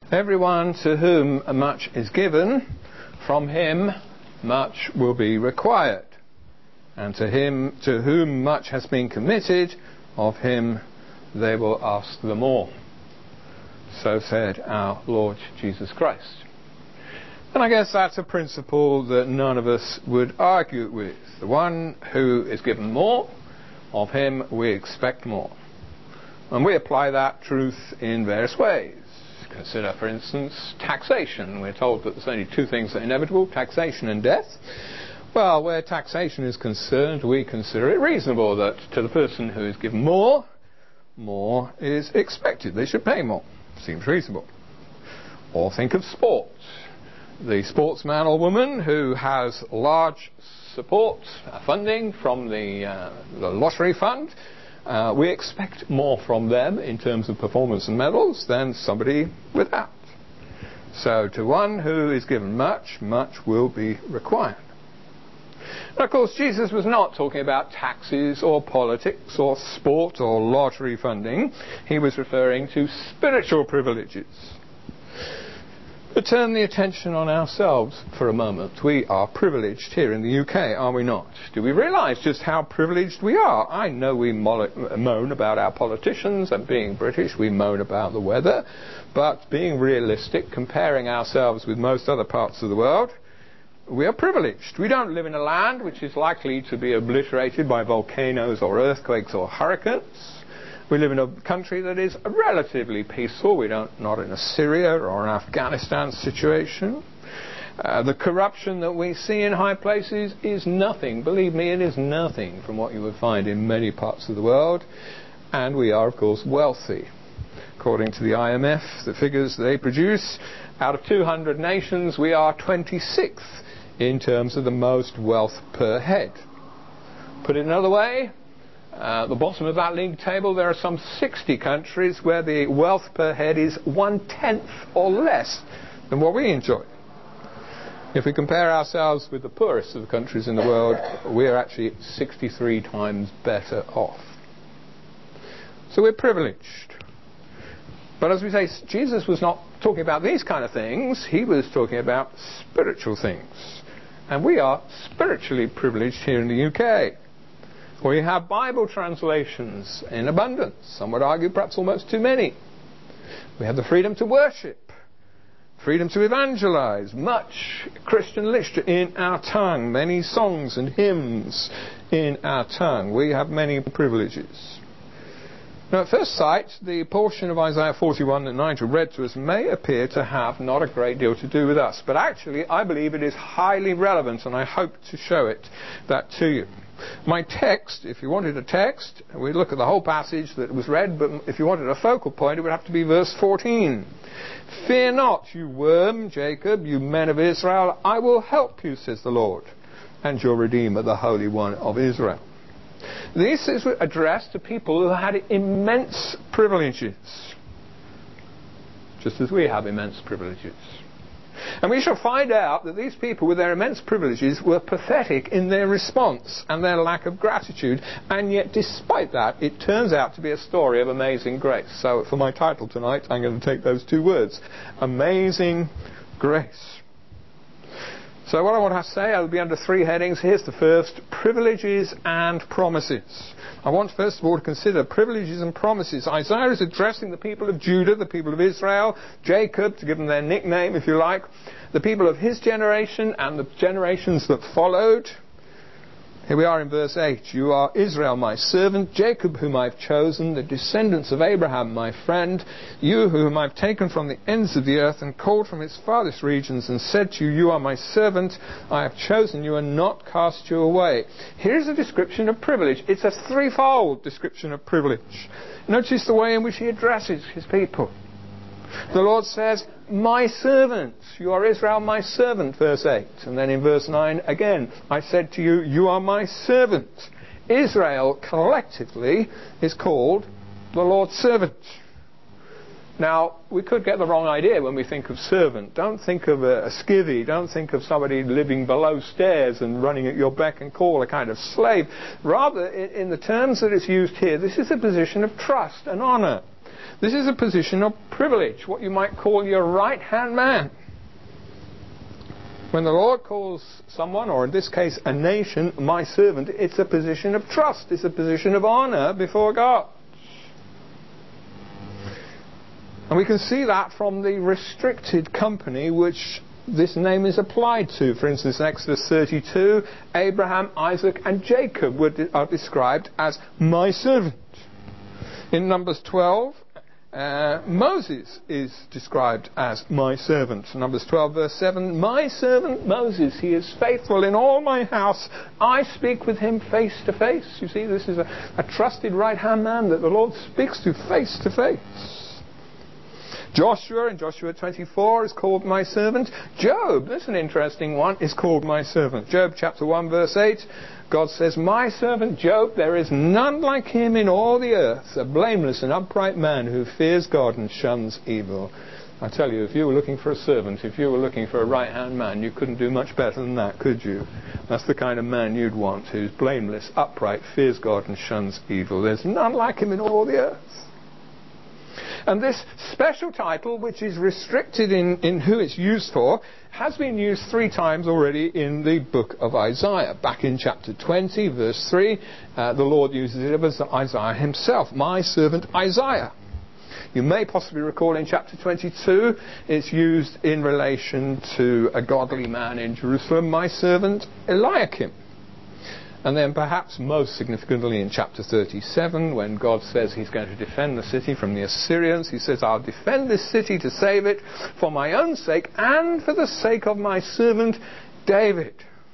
Everyone to whom much is given, from him much will be required. And to him to whom much has been committed, of him they will ask the more. So said our Lord Jesus Christ. And I guess that's a principle that none of us would argue with. The one who is given more, of him we expect more. And we apply that truth in various ways. Consider, for instance, taxation. We're told that there's only two things that are inevitable, taxation and death. Well, where taxation is concerned, we consider it reasonable that to the person who is given more, more is expected. They should pay more. Seems reasonable. Or think of sport. The sportsman or woman who has large support, funding from the lottery fund, we expect more from them in terms of performance and medals than somebody without. So to one who is given much, much will be required. And of course, Jesus was not talking about taxes or politics or sport or lottery funding. He was referring to spiritual privileges. To turn the attention on ourselves for a moment, we are privileged here in the UK, are we not? Do we realise just how privileged we are? I know we moan about our politicians, and being British we moan about the weather, but being realistic, comparing ourselves with most other parts of the world, we are privileged. We don't live in a land which is likely to be obliterated by volcanoes or earthquakes or hurricanes. We live in a country that is relatively peaceful. We're not in a Syria or an Afghanistan situation. The corruption that we see in high places is nothing. Believe me, it is nothing from what you would find in many parts of the world. And we are, of course, wealthy. According to the IMF, the figures they produce, out of 200 nations, we are 26th in terms of the most wealth per head. Put it another way, at the bottom of that league table, there are some 60 countries where the wealth per head is 1/10 or less than what we enjoy. If we compare ourselves with the poorest of the countries in the world, we are actually 63 times better off. So we're privileged. But as we say, Jesus was not talking about these kind of things. He was talking about spiritual things. And we are spiritually privileged here in the UK. We have Bible translations in abundance. Some would argue perhaps almost too many. We have the freedom to worship, freedom to evangelize, much Christian literature in our tongue, many songs and hymns in our tongue. We have many privileges. Now, at first sight, the portion of Isaiah 41 that Nigel read to us may appear to have not a great deal to do with us. But actually, I believe it is highly relevant, and I hope to show that to you. My text, if you wanted a text, we'd look at the whole passage that was read, but if you wanted a focal point, it would have to be verse 14. Fear not, you worm, Jacob, you men of Israel, I will help you, says the Lord, and your Redeemer, the Holy One of Israel. This is addressed to people who had immense privileges, just as we have immense privileges. And we shall find out that these people with their immense privileges were pathetic in their response and their lack of gratitude, and yet despite that it turns out to be a story of amazing grace. So for my title tonight I'm going to take those two words, amazing grace. So what I want to say, I'll be under three headings. Here's the first, privileges and promises. I want first of all to consider privileges and promises. Isaiah is addressing the people of Judah, the people of Israel, Jacob, to give them their nickname if you like, the people of his generation and the generations that followed. Here we are in verse 8. You are Israel, my servant, Jacob, whom I've chosen, the descendants of Abraham, my friend, you whom I've taken from the ends of the earth and called from its farthest regions and said to you, you are my servant, I have chosen you and not cast you away. Here's a description of privilege. It's a threefold description of privilege. Notice the way in which he addresses his people. The Lord says, my servant, you are Israel, my servant, verse 8. And then in verse 9, again, I said to you, you are my servant. Israel collectively is called the Lord's servant. Now, we could get the wrong idea when we think of servant. Don't think of a skivvy. Don't think of somebody living below stairs and running at your beck and call, a kind of slave. Rather, in the terms that it's used here, this is a position of trust and honour. This is a position of privilege, what you might call your right-hand man. When the Lord calls someone, or in this case a nation, my servant, it's a position of trust, it's a position of honour before God. And we can see that from the restricted company which this name is applied to. For instance, in Exodus 32, Abraham, Isaac and Jacob are described as my servant. In Numbers 12, Moses is described as my servant. Numbers 12 verse 7, my servant Moses, he is faithful in all my house. I speak with him face to face. You see, this is a trusted right-hand man that the Lord speaks to face to face. Joshua in Joshua 24 is called my servant. Job, that's an interesting one, is called my servant. Job chapter 1 verse 8, God says, my servant Job, there is none like him in all the earth, a blameless and upright man who fears God and shuns evil. I tell you, if you were looking for a servant, if you were looking for a right-hand man, you couldn't do much better than that, could you? That's the kind of man you'd want, who's blameless, upright, fears God and shuns evil. There's none like him in all the earth. And this special title, which is restricted in who it's used for, has been used 3 times already in the book of Isaiah. Back in chapter 20, verse 3, the Lord uses it as Isaiah himself, my servant Isaiah. You may possibly recall in chapter 22, it's used in relation to a godly man in Jerusalem, my servant Eliakim. And then perhaps most significantly in chapter 37, when God says he's going to defend the city from the Assyrians, he says, I'll defend this city to save it for my own sake and for the sake of my servant David.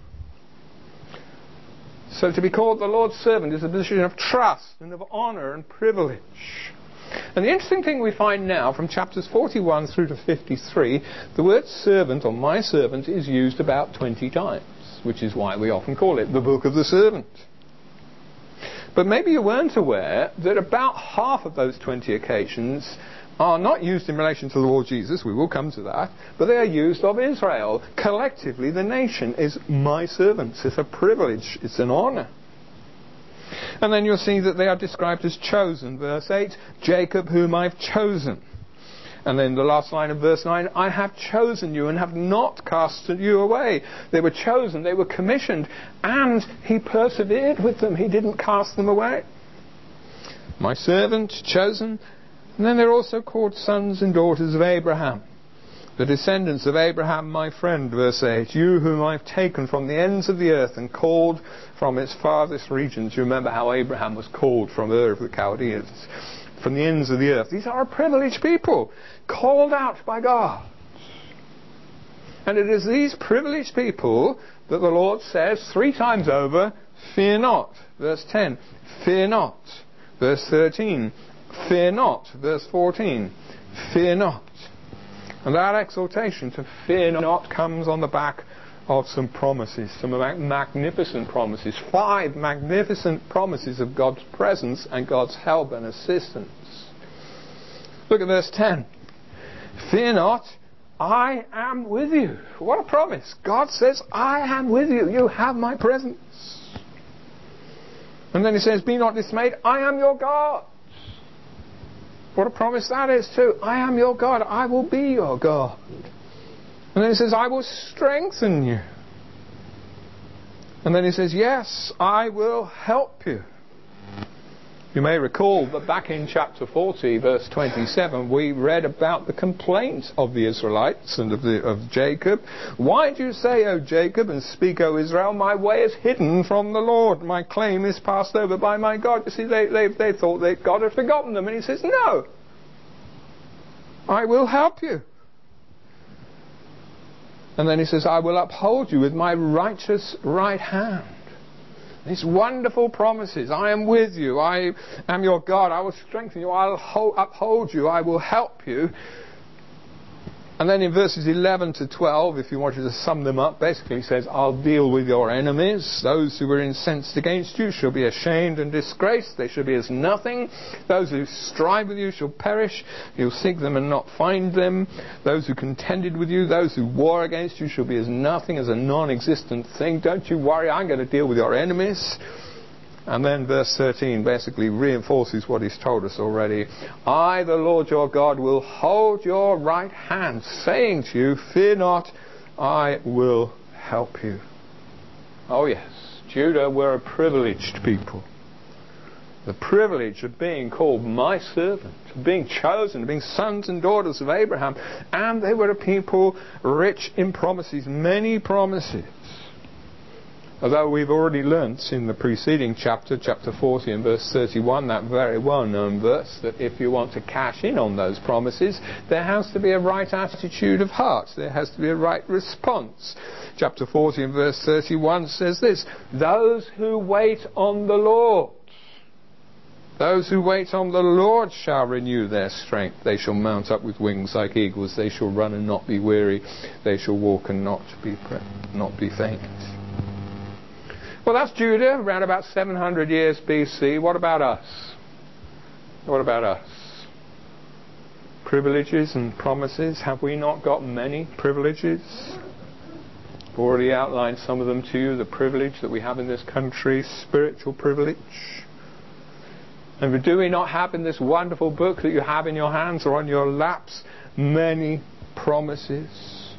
So to be called the Lord's servant is a position of trust and of honour and privilege. And the interesting thing we find now from chapters 41 through to 53, the word servant or my servant is used about 20 times. Which is why we often call it the book of the servant. But maybe you weren't aware that about half of those 20 occasions are not used in relation to the Lord Jesus, we will come to that, but they are used of Israel. Collectively, the nation is my servants. It's a privilege, it's an honour. And then you'll see that they are described as chosen. Verse 8, Jacob whom I've chosen. And then the last line of verse 9, I have chosen you and have not cast you away. They were chosen, they were commissioned, and he persevered with them. He didn't cast them away. My servant, chosen. And then they're also called sons and daughters of Abraham. The descendants of Abraham, my friend, verse 8, you whom I've taken from the ends of the earth and called from its farthest regions. You remember how Abraham was called from Ur of the Chaldeans, from the ends of the earth. These are a privileged people, called out by God. And it is these privileged people that the Lord says 3 times over, fear not. Verse 10, fear not. Verse 13, fear not. Verse 14, fear not. And that exhortation to fear not comes on the back of some promises, some magnificent promises, 5 magnificent promises of God's presence and God's help and assistance. Look at verse 10. Fear not, I am with you. What a promise. God says, I am with you. You have my presence. And then he says, be not dismayed, I am your God. What a promise that is too. I am your God. I will be your God. And then he says, I will strengthen you. And then he says, yes, I will help you. You may recall that back in chapter 40, verse 27, we read about the complaints of the Israelites and of Jacob. Why do you say, O Jacob, and speak, O Israel, my way is hidden from the Lord. My claim is passed over by my God. You see, they thought that God had forgotten them. And he says, no, I will help you. And then he says, I will uphold you with my righteous right hand. These wonderful promises. I am with you. I am your God. I will strengthen you. I'll uphold you. I will help you. And then in verses 11 to 12, if you wanted to sum them up, basically he says, I'll deal with your enemies. Those who were incensed against you shall be ashamed and disgraced. They shall be as nothing. Those who strive with you shall perish. You'll seek them and not find them. Those who contended with you, those who war against you shall be as nothing, as a non-existent thing. Don't you worry, I'm going to deal with your enemies. And then verse 13 basically reinforces what he's told us already. I, the Lord your God, will hold your right hand, saying to you, fear not, I will help you. Oh yes, Judah were a privileged people. The privilege of being called my servant, of being chosen, of being sons and daughters of Abraham. And they were a people rich in promises, many promises. Although we've already learnt in the preceding chapter 40 and verse 31, that very well-known verse, that if you want to cash in on those promises, there has to be a right attitude of heart. There has to be a right response. Chapter 40 and verse 31 says this, those who wait on the Lord. Those who wait on the Lord shall renew their strength. They shall mount up with wings like eagles. They shall run and not be weary. They shall walk and not be faint. Well, that's Judah, around about 700 years BC. What about us? What about us? Privileges and promises. Have we not got many privileges? I've already outlined some of them to you. The privilege that we have in this country, spiritual privilege. And do we not have in this wonderful book that you have in your hands or on your laps many promises,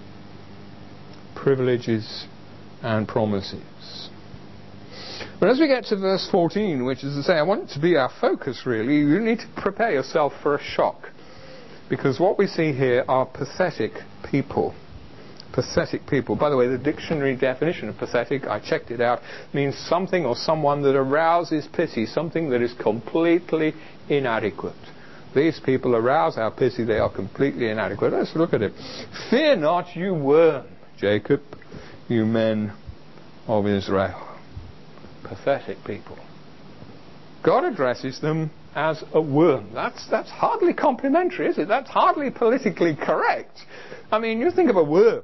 privileges and promises? But as we get to verse 14, which is to say, I want it to be our focus really, you need to prepare yourself for a shock. Because what we see here are pathetic people. Pathetic people. By the way, the dictionary definition of pathetic, I checked it out, means something or someone that arouses pity, something that is completely inadequate. These people arouse our pity, they are completely inadequate. Let's look at it. Fear not, you worm, Jacob, you men of Israel. Pathetic people. God addresses them as a worm. That's hardly complimentary, is it? That's hardly politically correct. I mean, you think of a worm.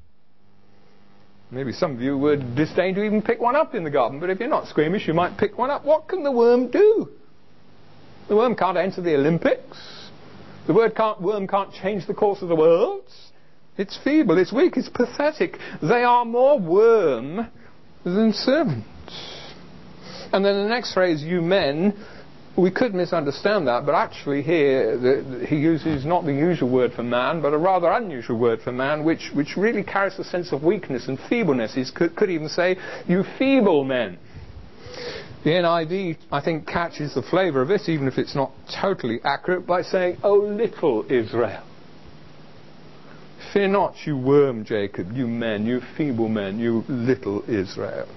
Maybe some of you would disdain to even pick one up in the garden, but if you're not squeamish, you might pick one up. What can the worm do? The worm can't enter the Olympics. The worm can't change the course of the world. It's feeble, it's weak, it's pathetic. They are more worm than servant. And then the next phrase, you men, we could misunderstand that, but actually here he uses not the usual word for man, but a rather unusual word for man, which really carries a sense of weakness and feebleness. He could even say, you feeble men. The NIV, I think, catches the flavour of it, even if it's not totally accurate, by saying, O little Israel. Fear not, you worm Jacob, you men, you feeble men, you little Israel.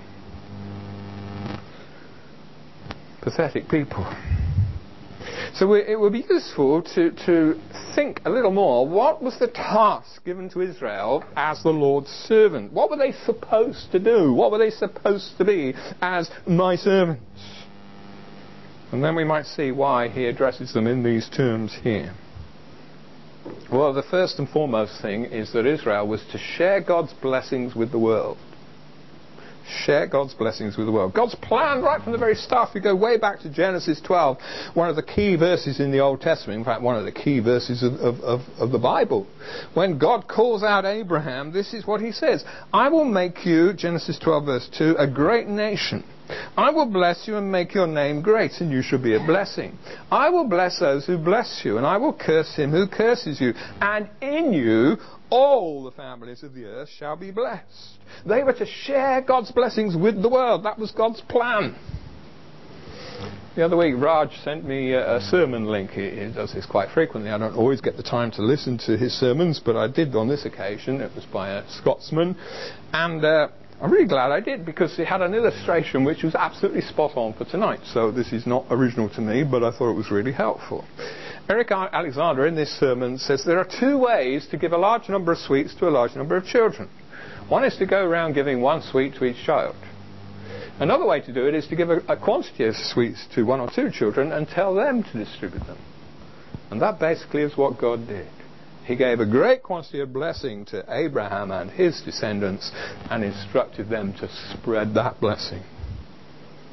Pathetic people. So it would be useful to think a little more. What was the task given to Israel as the Lord's servant? What were they supposed to do? What were they supposed to be as my servants? And then we might see why he addresses them in these terms here. Well, the first and foremost thing is that Israel was to share God's blessings with the world. Share God's blessings with the world. God's plan right from the very start. We go way back to Genesis 12, one of the key verses in the Old Testament, in fact one of the key verses of the Bible. When God calls out Abraham, this is what he says. I will make you, Genesis 12 verse 2, a great nation. I will bless you and make your name great, and you shall be a blessing. I will bless those who bless you, and I will curse him who curses you. And in you all the families of the earth shall be blessed. They were to share God's blessings with the world. That was God's plan. The other week, Raj sent me a sermon link. He does this quite frequently. I don't always get the time to listen to his sermons, but I did on this occasion. It was by a Scotsman. And I'm really glad I did, because it had an illustration which was absolutely spot on for tonight. So this is not original to me, but I thought it was really helpful. Eric Alexander in this sermon says there are two ways to give a large number of sweets to a large number of children. One is to go around giving one sweet to each child. Another way to do it is to give a quantity of sweets to one or two children and tell them to distribute them. And that basically is what God did. He gave a great quantity of blessing to Abraham and his descendants and instructed them to spread that blessing.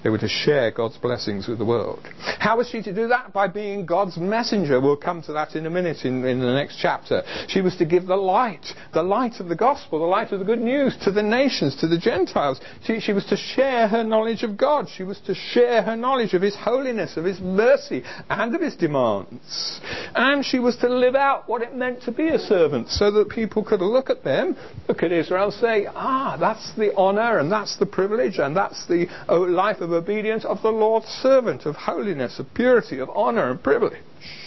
They were to share God's blessings with the world. How was she to do that? By being God's messenger. We'll come to that in a minute in the next chapter. She was to give the light of the gospel, the light of the good news to the nations, to the Gentiles. She was to share her knowledge of God. She was to share her knowledge of His holiness, of His mercy, and of His demands. And she was to live out what it meant to be a servant, so that people could look at Israel, say, that's the honour, and that's the privilege, and that's the life of obedience of the Lord's servant, of holiness, of purity, of honour and privilege.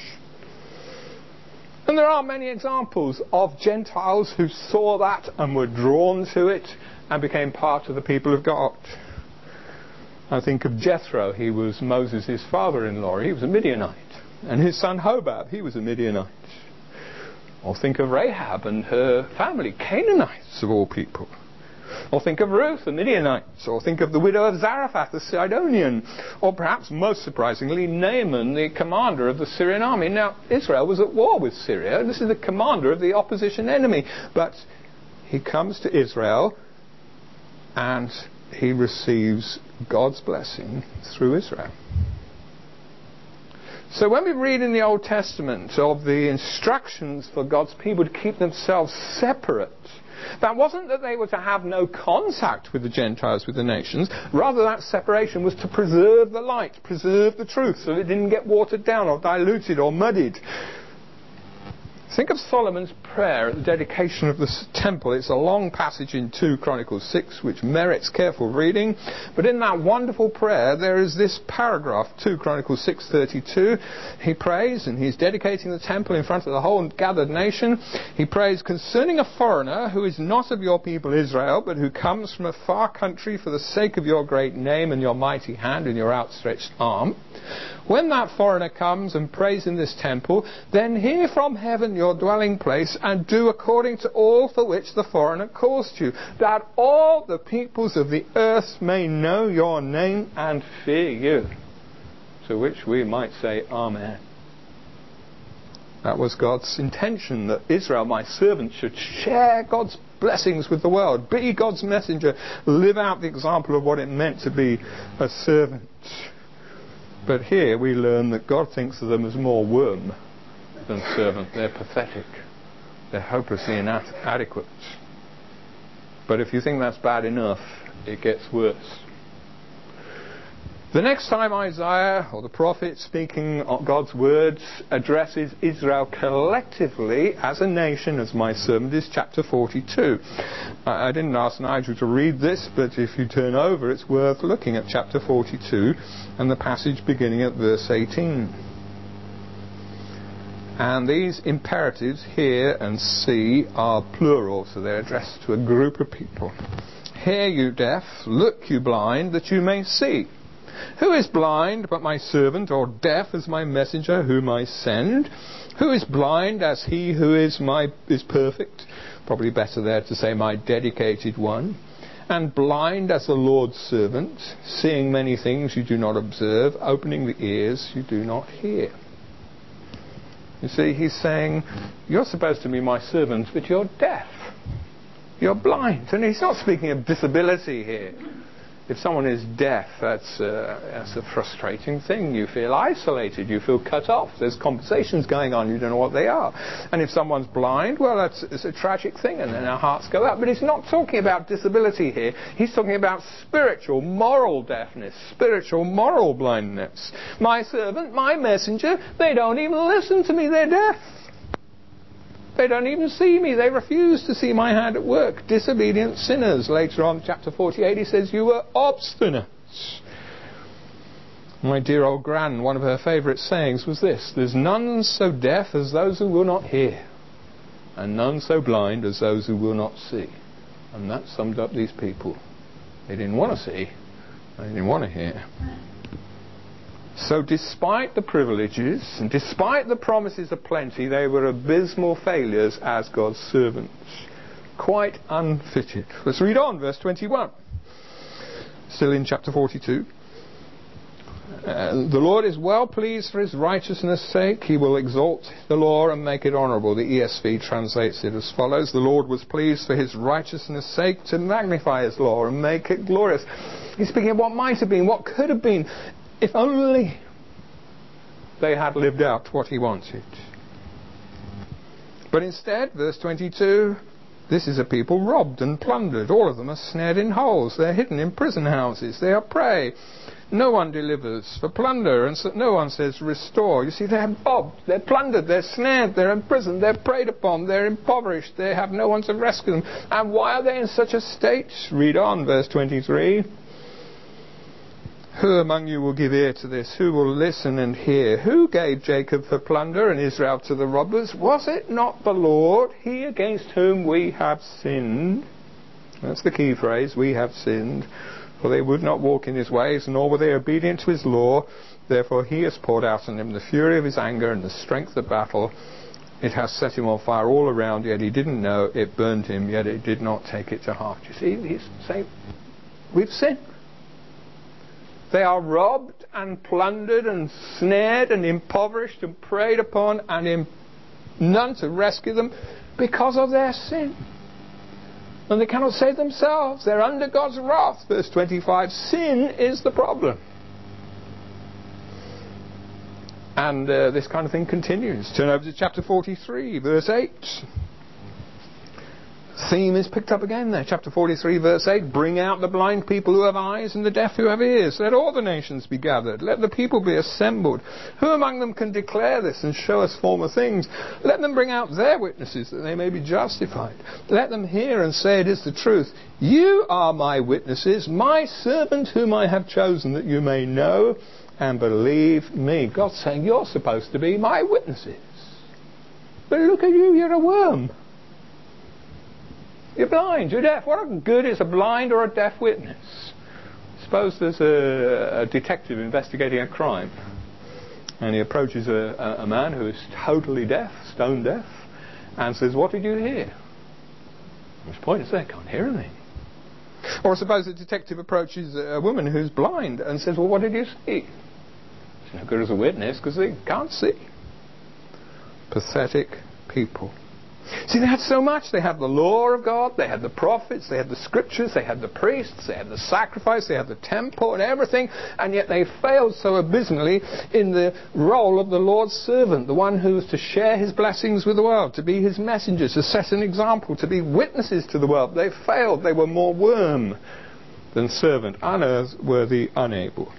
And there are many examples of Gentiles who saw that and were drawn to it and became part of the people of God. I think of Jethro. He was Moses' father-in-law. He was a Midianite. And his son Hobab, he was a Midianite. Or think of Rahab and her family, Canaanites of all people. Or think of Ruth, the Midianite. Or think of the widow of Zarephath, the Sidonian. Or perhaps most surprisingly, Naaman, the commander of the Syrian army. Now, Israel was at war with Syria. This is the commander of the opposition enemy. But he comes to Israel and he receives God's blessing through Israel. So when we read in the Old Testament of the instructions for God's people to keep themselves separate, that wasn't that they were to have no contact with the Gentiles, with the nations. Rather, that separation was to preserve the light, preserve the truth, so it didn't get watered down or diluted or muddied. Think of Solomon's prayer at the dedication of the temple. It's a long passage in 2 Chronicles 6, which merits careful reading. But in that wonderful prayer, there is this paragraph, 2 Chronicles 6:32. He prays, and he's dedicating the temple in front of the whole gathered nation. He prays, concerning a foreigner who is not of your people Israel, but who comes from a far country for the sake of your great name and your mighty hand and your outstretched arm. When that foreigner comes and prays in this temple, then hear from heaven your dwelling place, and do according to all for which the foreigner calls to you, that all the peoples of the earth may know your name and fear you. To which we might say, Amen. That was God's intention, that Israel, my servant, should share God's blessings with the world, be God's messenger, live out the example of what it meant to be a servant. But here we learn that God thinks of them as more worm than servant. They're pathetic. They're hopelessly inadequate. But if you think that's bad enough, it gets worse. The next time Isaiah, or the prophet speaking of God's words, addresses Israel collectively as a nation, as my servant, is chapter 42. I didn't ask Nigel to read this, but if you turn over, it's worth looking at chapter 42 and the passage beginning at verse 18. And these imperatives, hear and see, are plural, so they're addressed to a group of people. Hear, you deaf, look, you blind, that you may see. Who is blind but my servant, or deaf as my messenger whom I send? Who is blind as he who is perfect? Probably better there to say my dedicated one. And blind as the Lord's servant, seeing many things you do not observe, opening the ears you do not hear. You see, he's saying, you're supposed to be my servant, but you're deaf. You're blind. And he's not speaking of disability here. If someone is deaf, that's a frustrating thing. You feel isolated. You feel cut off. There's conversations going on. You don't know what they are. And if someone's blind, well, it's a tragic thing, and then our hearts go out. But he's not talking about disability here. He's talking about spiritual, moral deafness, spiritual, moral blindness. My servant, my messenger, they don't even listen to me. They're deaf. They don't even see me. They refuse to see my hand at work. Disobedient sinners. Later on, chapter 48, he says, you were obstinate. My dear old gran, one of her favourite sayings was this: there's none so deaf as those who will not hear, and none so blind as those who will not see. And that summed up these people. They didn't want to see. They didn't want to hear. So despite the privileges and despite the promises of plenty, they were abysmal failures as God's servants. Quite unfitted. Let's read on, verse 21. Still in chapter 42. The Lord is well pleased for his righteousness' sake. He will exalt the law and make it honourable. The ESV translates it as follows: the Lord was pleased for his righteousness' sake to magnify his law and make it glorious. He's speaking of what might have been, what could have been, if only they had lived out what he wanted. But instead, verse 22, this is a people robbed and plundered. All of them are snared in holes. They're hidden in prison houses. They are prey. No one delivers for plunder, and so no one says restore. You see, they're robbed, they're plundered, they're snared, they're in prison, they're preyed upon, they're impoverished, they have no one to rescue them. And why are they in such a state? Read on, verse 23. Who among you will give ear to this? Who will listen and hear? Who gave Jacob for plunder and Israel to the robbers? Was it not the Lord, he against whom we have sinned? That's the key phrase, we have sinned. For they would not walk in his ways, nor were they obedient to his law. Therefore he has poured out on him the fury of his anger and the strength of battle. It has set him on fire all around, yet he didn't know. It burned him, yet it did not take it to heart. You see, he's saying, we've sinned. They are robbed and plundered and snared and impoverished and preyed upon, and none to rescue them because of their sin. And they cannot save themselves. They're under God's wrath. Verse 25, sin is the problem. And this kind of thing continues. Turn over to chapter 43, verse 8. Theme is picked up again there. Chapter 43, verse 8. Bring out the blind people who have eyes and the deaf who have ears. Let all the nations be gathered. Let the people be assembled. Who among them can declare this and show us former things? Let them bring out their witnesses that they may be justified. Let them hear and say it is the truth. You are my witnesses, my servant whom I have chosen, that you may know and believe me. God's saying you're supposed to be my witnesses. But look at you, you're a worm. You're blind, you're deaf. What good is a blind or a deaf witness? Suppose there's a detective investigating a crime, and he approaches a man who is totally deaf, stone deaf, and says, what did you hear? His point is they can't hear anything. Or suppose a detective approaches a woman who's blind and says, well, what did you see? It's no good as a witness because they can't see. Pathetic people. See, they had so much. They had the law of God, they had the prophets, they had the scriptures, they had the priests, they had the sacrifice, they had the temple and everything, and yet they failed so abysmally in the role of the Lord's servant, the one who was to share his blessings with the world, to be his messengers, to set an example, to be witnesses to the world. They failed. They were more worm than servant, unworthy, unable.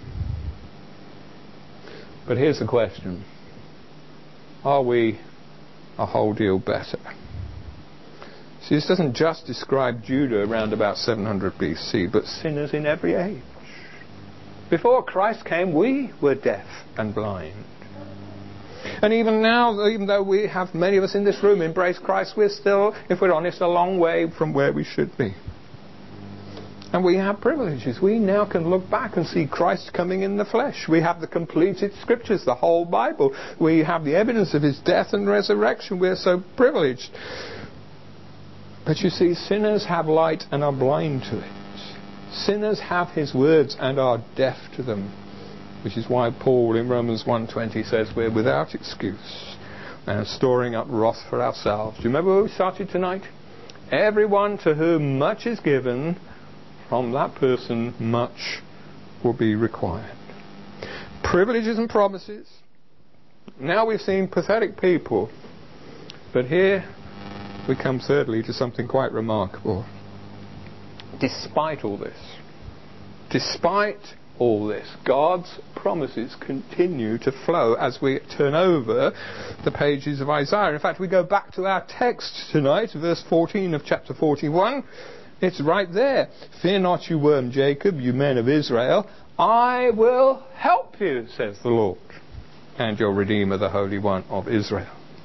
But here's the question. Are we a whole deal better? See, this doesn't just describe Judah around about 700 BC, but sinners in every age. Before Christ came, we were deaf and blind. And even now, even though we have many of us in this room embrace Christ, we're still, if we're honest, a long way from where we should be. And we have privileges. We now can look back and see Christ coming in the flesh. We have the completed scriptures, the whole Bible. We have the evidence of his death and resurrection. We're so privileged. But you see, sinners have light and are blind to it. Sinners have his words and are deaf to them. Which is why Paul in Romans 1:20 says we're without excuse and storing up wrath for ourselves. Do you remember where we started tonight? Everyone to whom much is given, from that person much will be required. Privileges and promises. Now we've seen pathetic people. But here we come thirdly to something quite remarkable. Despite all this, God's promises continue to flow as we turn over the pages of Isaiah. In fact, we go back to our text tonight, verse 14 of chapter 41. It's right there. Fear not, you worm Jacob, you men of Israel. I will help you, says the Lord, and your Redeemer, the Holy One of Israel.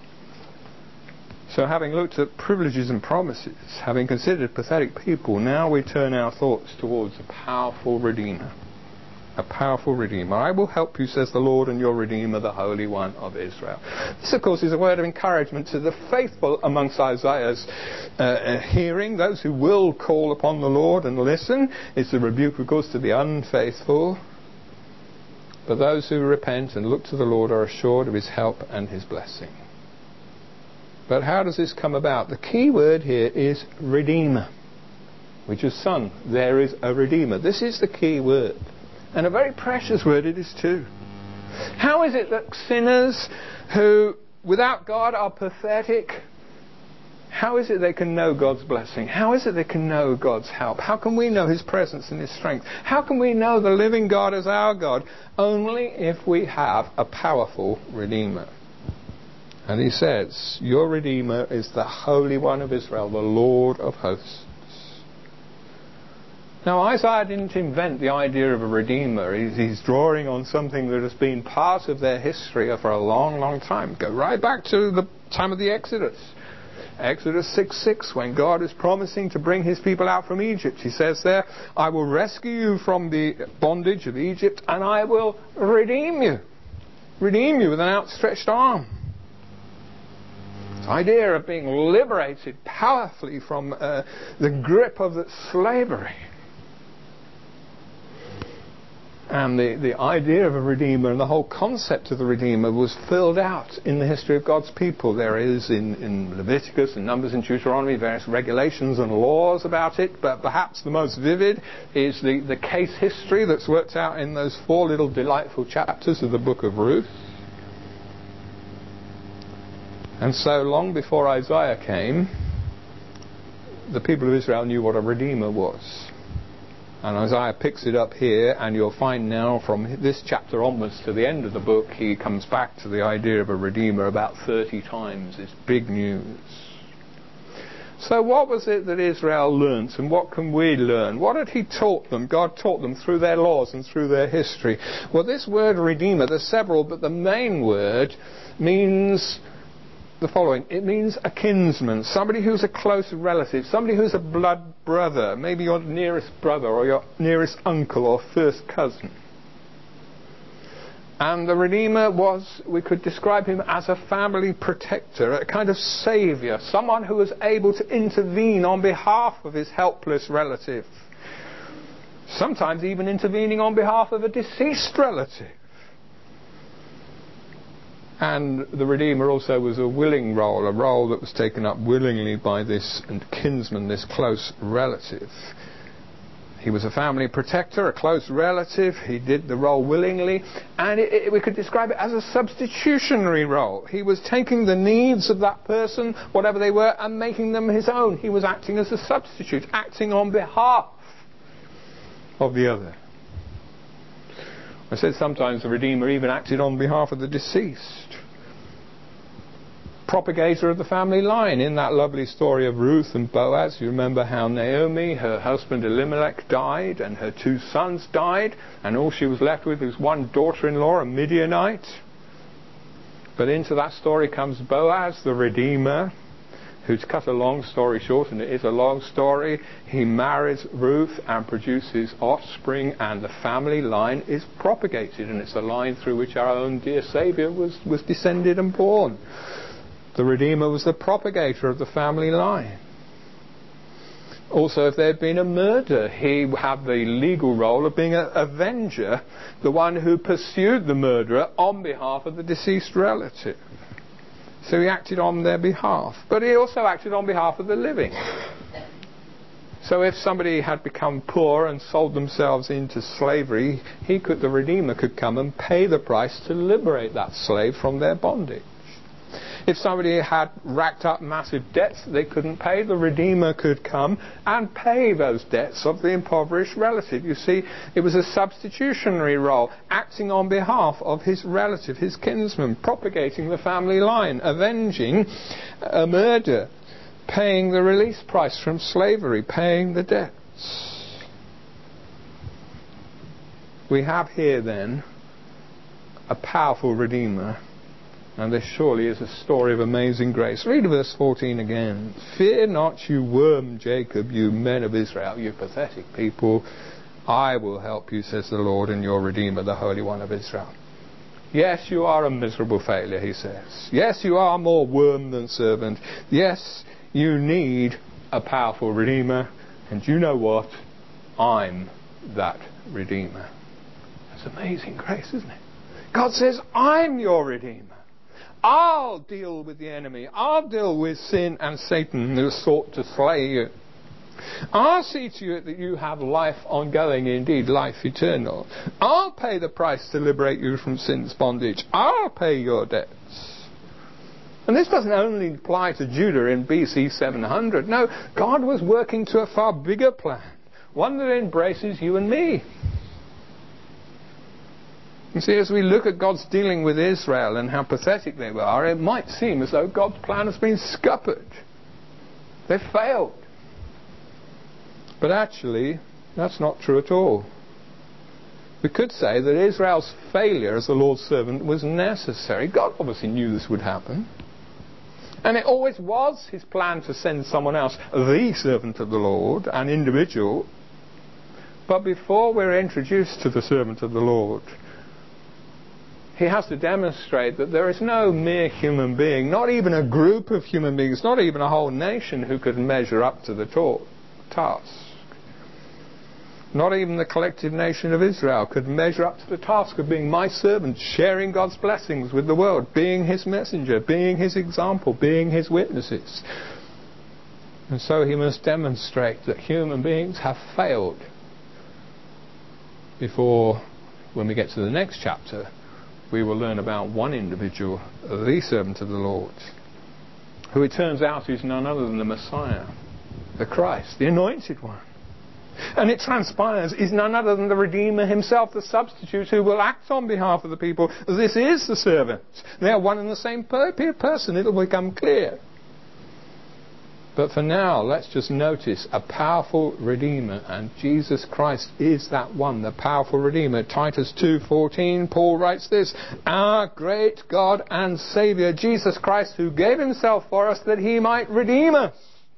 So having looked at privileges and promises, having considered pathetic people, now we turn our thoughts towards a powerful Redeemer. A powerful Redeemer. I will help you, says the Lord, and your Redeemer, the Holy One of Israel. This, of course, is a word of encouragement to the faithful amongst Isaiah's hearing, those who will call upon the Lord and listen. It's a rebuke, of course, to the unfaithful. But those who repent and look to the Lord are assured of his help and his blessing. But how does this come about? The key word here is Redeemer. We just sung, there is a Redeemer. This is the key word. And a very precious word it is too. How is it that sinners who, without God, are pathetic, how is it they can know God's blessing? How is it they can know God's help? How can we know his presence and his strength? How can we know the living God as our God? Only if we have a powerful Redeemer. And he says, your Redeemer is the Holy One of Israel, the Lord of hosts. Now, Isaiah didn't invent the idea of a Redeemer. He's drawing on something that has been part of their history for a long, long time. Go right back to the time of the Exodus. Exodus 6:6, when God is promising to bring his people out from Egypt. He says there, I will rescue you from the bondage of Egypt and I will redeem you. Redeem you with an outstretched arm. The idea of being liberated powerfully from the grip of the slavery. And the idea of a Redeemer and the whole concept of the Redeemer was filled out in the history of God's people. There is in Leviticus and Numbers and Deuteronomy various regulations and laws about it, but perhaps the most vivid is the case history that's worked out in those 4 little delightful chapters of the book of Ruth. And so long before Isaiah came, the people of Israel knew what a Redeemer was. And Isaiah picks it up here, and you'll find now from this chapter onwards to the end of the book, he comes back to the idea of a Redeemer about 30 times. It's big news. So what was it that Israel learnt, and what can we learn? What had he taught them? God taught them through their laws and through their history. Well, this word Redeemer, there's several, but the main word means the following. It means a kinsman, somebody who's a close relative, somebody who's a blood brother, maybe your nearest brother or your nearest uncle or first cousin. And the Redeemer was, we could describe him as a family protector, a kind of saviour, someone who was able to intervene on behalf of his helpless relative. Sometimes even intervening on behalf of a deceased relative. And the Redeemer also was a willing role, a role that was taken up willingly by this kinsman, this close relative. He was a family protector, a close relative. He did the role willingly. And we could describe it as a substitutionary role. He was taking the needs of that person, whatever they were, and making them his own. He was acting as a substitute, acting on behalf of the other. I said sometimes the Redeemer even acted on behalf of the deceased. Propagator of the family line. In that lovely story of Ruth and Boaz, you remember how Naomi, her husband Elimelech, died, and her 2 sons died, and all she was left with was one daughter-in-law, a Midianite. But into that story comes Boaz, the Redeemer, who's cut a long story short, and it is a long story. He marries Ruth and produces offspring, and the family line is propagated, and it's the line through which our own dear Saviour was descended and born. The Redeemer was the propagator of the family line. Also, if there had been a murder, he had the legal role of being an avenger, the one who pursued the murderer on behalf of the deceased relative. So he acted on their behalf. But he also acted on behalf of the living. So if somebody had become poor and sold themselves into slavery, the Redeemer could come and pay the price to liberate that slave from their bondage. If somebody had racked up massive debts they couldn't pay, the Redeemer could come and pay those debts of the impoverished relative. You see, it was a substitutionary role, acting on behalf of his relative, his kinsman, propagating the family line, avenging a murder, paying the release price from slavery, paying the debts. We have here then a powerful Redeemer. And this surely is a story of amazing grace. Read verse 14 again. Fear not, you worm Jacob, you men of Israel, you pathetic people. I will help you, says the Lord, and your Redeemer, the Holy One of Israel. Yes, you are a miserable failure, he says. Yes, you are more worm than servant. Yes, you need a powerful Redeemer. And you know what? I'm that Redeemer. It's amazing grace, isn't it? God says, I'm your Redeemer. I'll deal with the enemy. I'll deal with sin and Satan who sought to slay you. I'll see to it that you have life ongoing, indeed life eternal. I'll pay the price to liberate you from sin's bondage. I'll pay your debts. And this doesn't only apply to Judah in BC 700. No, God was working to a far bigger plan. One that embraces you and me. You see, as we look at God's dealing with Israel and how pathetic they were, it might seem as though God's plan has been scuppered. They've failed. But actually, that's not true at all. We could say that Israel's failure as the Lord's servant was necessary. God obviously knew this would happen. And it always was his plan to send someone else, the servant of the Lord, an individual. But before we're introduced to the servant of the Lord, he has to demonstrate that there is no mere human being, not even a group of human beings, not even a whole nation who could measure up to the task. Not even the collective nation of Israel could measure up to the task of being my servant, sharing God's blessings with the world, being his messenger, being his example, being his witnesses. And so he must demonstrate that human beings have failed before, when we get to the next chapter, we will learn about one individual, the servant of the Lord, who it turns out is none other than the Messiah, the Christ, the anointed one. And it transpires is none other than the Redeemer himself, the substitute who will act on behalf of the people. This is the servant. They are one and the same person. It will become clear. But for now, let's just notice a powerful Redeemer, and Jesus Christ is that one, the powerful Redeemer. Titus 2:14, Paul writes this, our great God and Saviour, Jesus Christ, who gave himself for us that he might redeem us.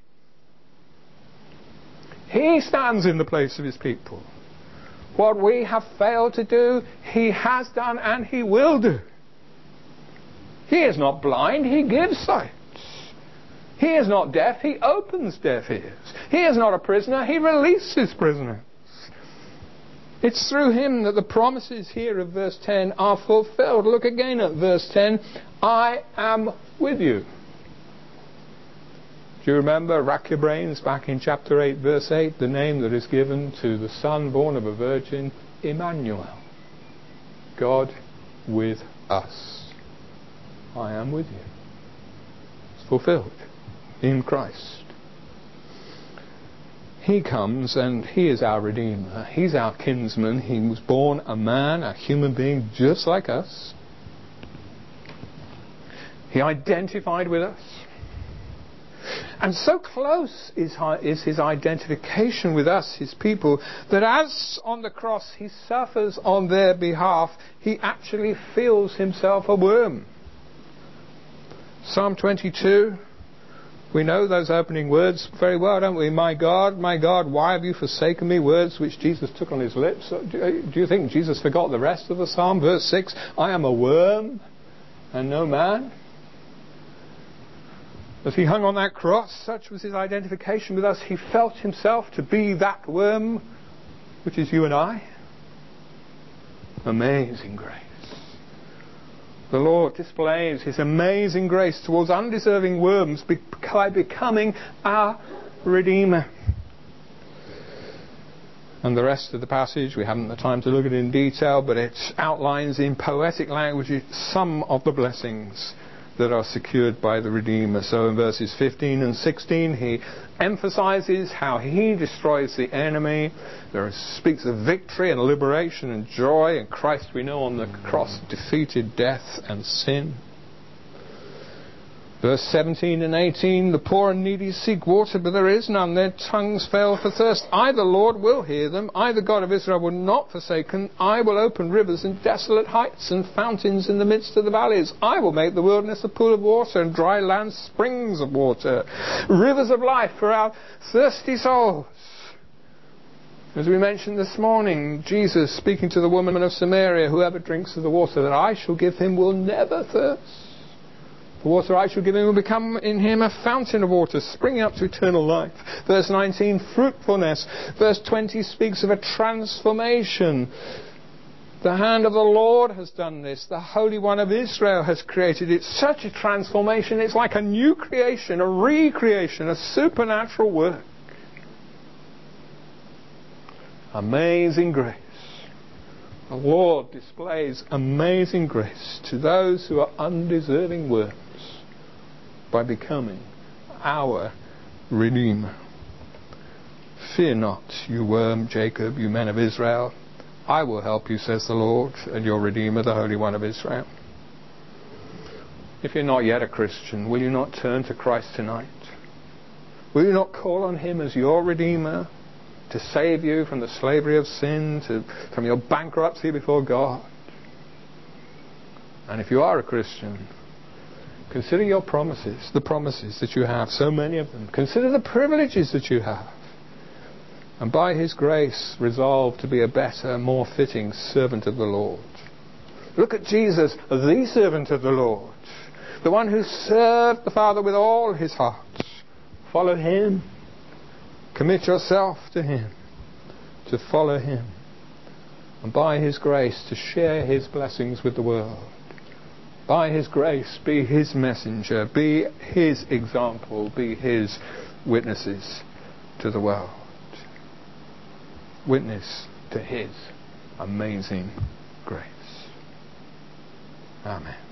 He stands in the place of his people. What we have failed to do, he has done and he will do. He is not blind, he gives sight. He is not deaf, he opens deaf ears. He is not a prisoner, he releases prisoners. It's through him that the promises here of verse 10 are fulfilled. Look again at verse 10. I am with you. Do you remember, rack your brains, back in chapter 8, verse 8, the name that is given to the Son born of a virgin, Emmanuel. God with us. I am with you. It's fulfilled in Christ. He comes and he is our Redeemer. He's our kinsman. He was born a man, a human being just like us. He identified with us. And so close is his identification with us, his people, that as on the cross he suffers on their behalf, he actually feels himself a worm. Psalm 22, we know those opening words very well, don't we? My God, why have you forsaken me? Words which Jesus took on his lips. Do you think Jesus forgot the rest of the psalm? Verse 6, I am a worm and no man. As he hung on that cross, such was his identification with us. He felt himself to be that worm, which is you and I. Amazing grace. The Lord displays his amazing grace towards undeserving worms by becoming our Redeemer. And the rest of the passage, we haven't the time to look at it in detail, but it outlines in poetic language some of the blessings that are secured by the Redeemer. So in verses 15 and 16 he emphasizes how he destroys the enemy. There speaks of victory and liberation and joy, and Christ, we know, on the cross defeated death and sin. Verse 17 and 18, the poor and needy seek water, but there is none. Their tongues fail for thirst. I, the Lord, will hear them. I, the God of Israel, will not forsake them. I will open rivers in desolate heights and fountains in the midst of the valleys. I will make the wilderness a pool of water and dry land springs of water. Rivers of life for our thirsty souls. As we mentioned this morning, Jesus speaking to the woman of Samaria, whoever drinks of the water that I shall give him will never thirst. The water I shall give him will become in him a fountain of water, springing up to eternal life. Verse 19, fruitfulness. Verse 20 speaks of a transformation. The hand of the Lord has done this. The Holy One of Israel has created it. Such a transformation. It's like a new creation, a recreation, a supernatural work. Amazing grace. The Lord displays amazing grace to those who are undeserving worms by becoming our Redeemer. Fear not, you worm Jacob, you men of Israel. I will help you, says the Lord, and your Redeemer, the Holy One of Israel. If you're not yet a Christian, will you not turn to Christ tonight? Will you not call on Him as your Redeemer to save you from the slavery of sin, from your bankruptcy before God? And if you are a Christian, consider your promises, the promises that you have, so many of them. Consider the privileges that you have. And by His grace, resolve to be a better, more fitting servant of the Lord. Look at Jesus, the servant of the Lord, the one who served the Father with all his heart. Follow Him. Commit yourself to Him, to follow Him, and by His grace to share His blessings with the world. By His grace, be His messenger, be His example, be His witnesses to the world. Witness to His amazing grace. Amen.